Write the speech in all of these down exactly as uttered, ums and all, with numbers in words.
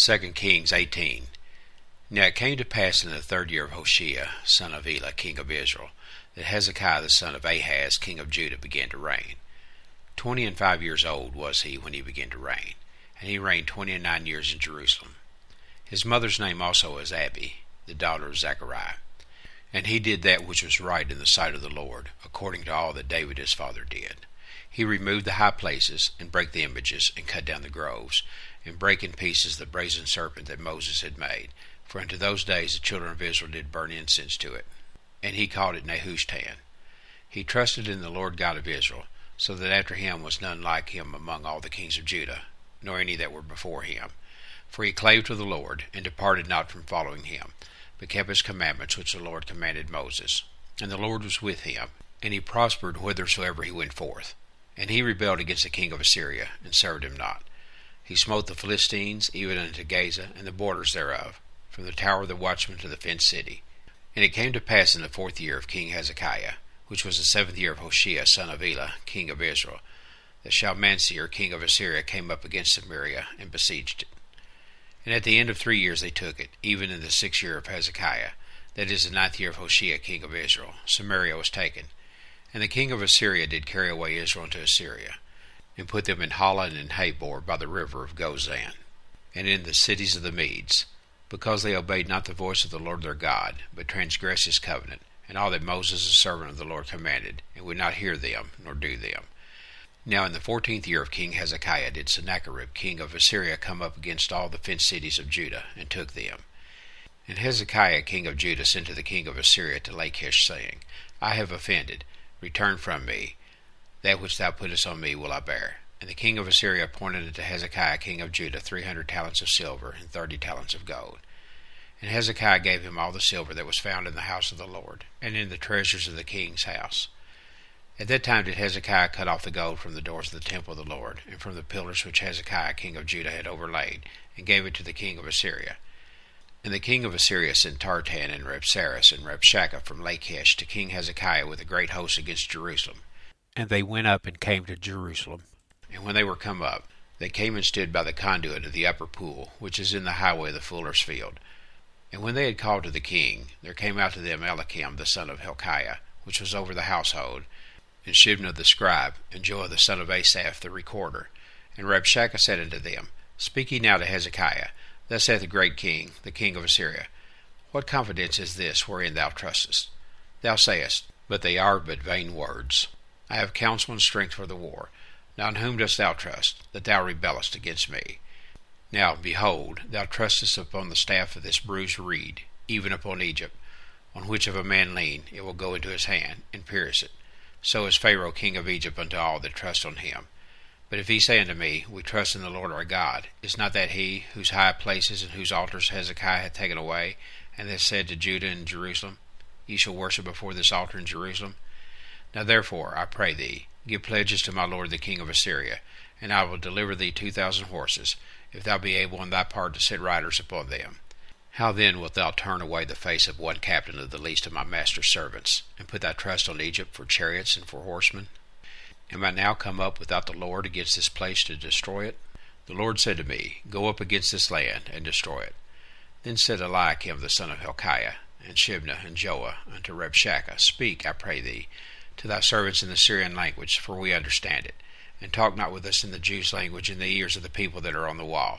Second Kings eighteen. Now it came to pass in the third year of Hoshea, son of Elah, king of Israel, that Hezekiah the son of Ahaz, king of Judah, began to reign. Twenty and five years old was he when he began to reign, and he reigned twenty and nine years in Jerusalem. His mother's name also was Abi, the daughter of Zechariah. And he did that which was right in the sight of the Lord, according to all that David his father did. He removed the high places, and brake the images, and cut down the groves, and brake in pieces the brazen serpent that Moses had made. For unto those days the children of Israel did burn incense to it. And he called it Nehushtan. He trusted in the Lord God of Israel, so that after him was none like him among all the kings of Judah, nor any that were before him. For he clave to the Lord, and departed not from following him, but kept his commandments which the Lord commanded Moses. And the Lord was with him, and he prospered whithersoever he went forth. And he rebelled against the king of Assyria, and served him not. He smote the Philistines, even unto Gaza, and the borders thereof, from the tower of the watchman to the fenced city. And it came to pass in the fourth year of King Hezekiah, which was the seventh year of Hoshea, son of Elah, king of Israel, that Shalmaneser, king of Assyria, came up against Samaria, and besieged it. And at the end of three years they took it, even in the sixth year of Hezekiah, that is the ninth year of Hoshea, king of Israel. Samaria was taken. And the king of Assyria did carry away Israel into Assyria, and put them in Hala and in Habor by the river of Gozan, and in the cities of the Medes, because they obeyed not the voice of the Lord their God, but transgressed his covenant, and all that Moses the servant of the Lord commanded, and would not hear them, nor do them. Now in the fourteenth year of King Hezekiah did Sennacherib king of Assyria come up against all the fenced cities of Judah, and took them. And Hezekiah king of Judah sent to the king of Assyria to Lachish, saying, I have offended, return from me, that which thou puttest on me will I bear. And the king of Assyria appointed unto Hezekiah king of Judah three hundred talents of silver, and thirty talents of gold. And Hezekiah gave him all the silver that was found in the house of the Lord, and in the treasures of the king's house. At that time did Hezekiah cut off the gold from the doors of the temple of the Lord, and from the pillars which Hezekiah king of Judah had overlaid, and gave it to the king of Assyria. And the king of Assyria sent Tartan and Rabsaris and Rabshakeh from Lachish to King Hezekiah with a great host against Jerusalem. And they went up and came to Jerusalem. And when they were come up, they came and stood by the conduit of the upper pool, which is in the highway of the fuller's field. And when they had called to the king, there came out to them Eliakim the son of Hilkiah, which was over the household, and Shebna the scribe, and Joah the son of Asaph the recorder. And Rabshakeh said unto them, Speak ye now to Hezekiah, Thus saith the great king, the king of Assyria, What confidence is this wherein thou trustest? Thou sayest, But they are but vain words. I have counsel and strength for the war. Now in whom dost thou trust, that thou rebellest against me? Now, behold, thou trustest upon the staff of this bruised reed, even upon Egypt, on which if a man lean, it will go into his hand, and pierce it. So is Pharaoh king of Egypt unto all that trust on him. But if he say unto me, We trust in the Lord our God, is not that he, whose high places and whose altars Hezekiah hath taken away, and hath said to Judah and Jerusalem, Ye shall worship before this altar in Jerusalem? Now therefore, I pray thee, give pledges to my lord the king of Assyria, and I will deliver thee two thousand horses, if thou be able on thy part to set riders upon them. How then wilt thou turn away the face of one captain of the least of my master's servants, and put thy trust on Egypt for chariots and for horsemen? Am I now come up without the Lord against this place to destroy it? The Lord said to me, Go up against this land, and destroy it. Then said Eliakim the son of Hilkiah, and Shebna, and Joah, unto Rabshakeh, Speak, I pray thee, to thy servants in the Syrian language, for we understand it, and talk not with us in the Jews' language in the ears of the people that are on the wall.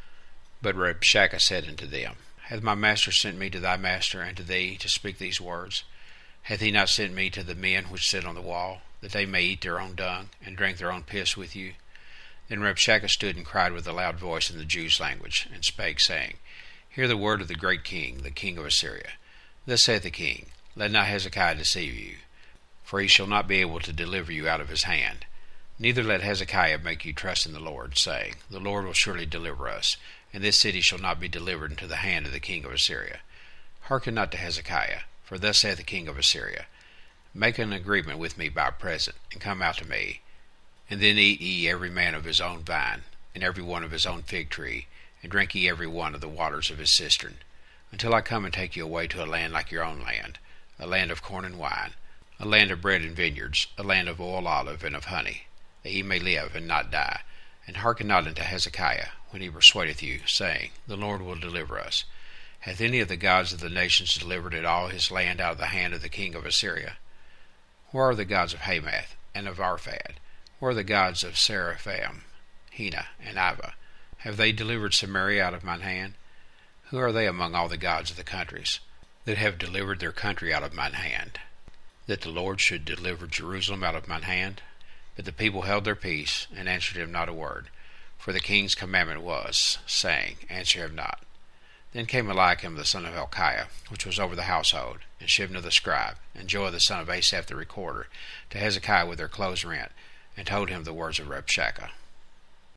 But Rabshakeh said unto them, Hath my master sent me to thy master and to thee to speak these words? Hath he not sent me to the men which sit on the wall, that they may eat their own dung, and drink their own piss with you? Then Rabshakeh stood and cried with a loud voice in the Jews' language, and spake, saying, Hear the word of the great king, the king of Assyria. Thus saith the king, Let not Hezekiah deceive you, for he shall not be able to deliver you out of his hand. Neither let Hezekiah make you trust in the Lord, saying, The Lord will surely deliver us, and this city shall not be delivered into the hand of the king of Assyria. Hearken not to Hezekiah, for thus saith the king of Assyria, Make an agreement with me by a present, and come out to me, and then eat ye every man of his own vine, and every one of his own fig tree, and drink ye every one of the waters of his cistern, until I come and take you away to a land like your own land, a land of corn and wine, a land of bread and vineyards, a land of oil, olive, and of honey, that ye may live and not die. And hearken not unto Hezekiah, when he persuadeth you, saying, The Lord will deliver us? Hath any of the gods of the nations delivered it all his land out of the hand of the king of Assyria? Where are the gods of Hamath and of Arphad? Where are the gods of Seraphim, Hena, and Iva? Have they delivered Samaria out of mine hand? Who are they among all the gods of the countries that have delivered their country out of mine hand, that the Lord should deliver Jerusalem out of mine hand? But the people held their peace, and answered him not a word. For the king's commandment was, saying, Answer him not. Then came Eliakim the son of Hilkiah, which was over the household, and Shebna the scribe, and Joah the son of Asaph the recorder, to Hezekiah with their clothes rent, and told him the words of Rabshakeh.